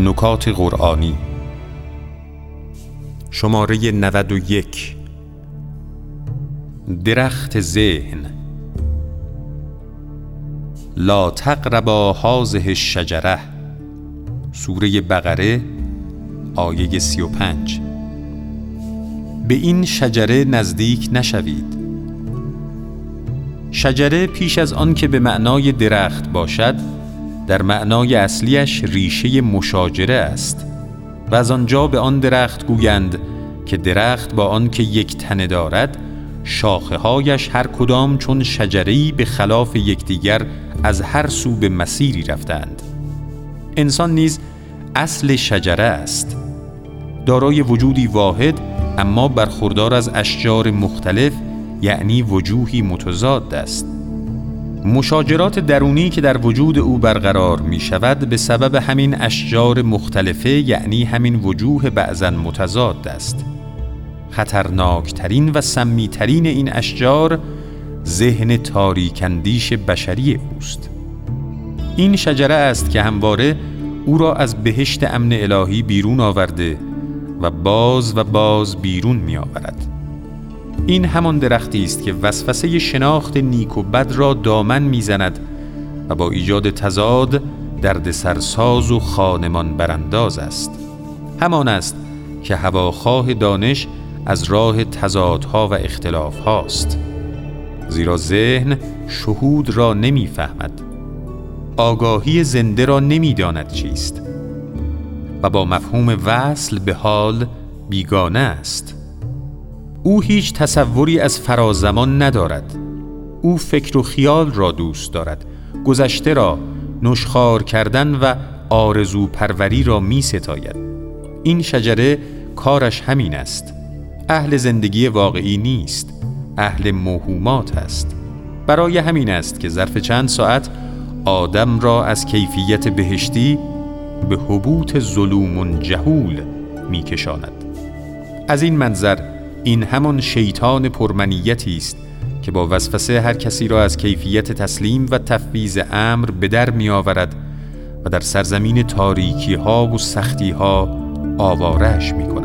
نکات قرآنی شماره 91 درخت ذهن. لا تقربا هذه الشجره، سوره بقره آیه 35. به این شجره نزدیک نشوید. شجره پیش از آن که به معنای درخت باشد، در معنای اصلیش ریشه مشاجره است و از آنجا به آن درخت گویند که درخت با آن که یک تنه دارد، شاخه‌هایش هر کدام چون شجره‌ای به خلاف یکدیگر از هر سو به مسیری رفتند. انسان نیز اصل شجره است، دارای وجودی واحد اما برخوردار از اشجار مختلف، یعنی وجوهی متضاد است. مشاجرات درونی که در وجود او برقرار می شود به سبب همین اشجار مختلفه، یعنی همین وجوه بعضاً متضاد است. خطرناکترین و سمی‌ترین این اشجار ذهن تاریک‌اندیش بشری اوست. این شجره است که همواره او را از بهشت امن الهی بیرون آورده و باز بیرون می آورد. این همان درختی است که وسوسه شناخت نیک و بد را دامن میزند و با ایجاد تضاد دردسرساز و خانمان برانداز است. همان است که هواخواه دانش از راه تضادها و اختلافهاست، زیرا ذهن شهود را نمیفهمد، آگاهی زنده را نمیداند چیست و با مفهوم وصل به حال بیگانه است. او هیچ تصوری از فرازمان ندارد. او فکر و خیال را دوست دارد، گذشته را، نشخوار کردن و آرزو پروری را می ستاید. این شجره کارش همین است. اهل زندگی واقعی نیست، اهل موهومات است. برای همین است که ظرف چند ساعت آدم را از کیفیت بهشتی به حبوط ظلوم جهول می کشاند. از این منظر این همان شیطان پرمنیتی است که با وسوسه هر کسی را از کیفیت تسلیم و تفویض امر به در می آورد و در سرزمین تاریکی ها و سختی ها آواره‌اش می کند.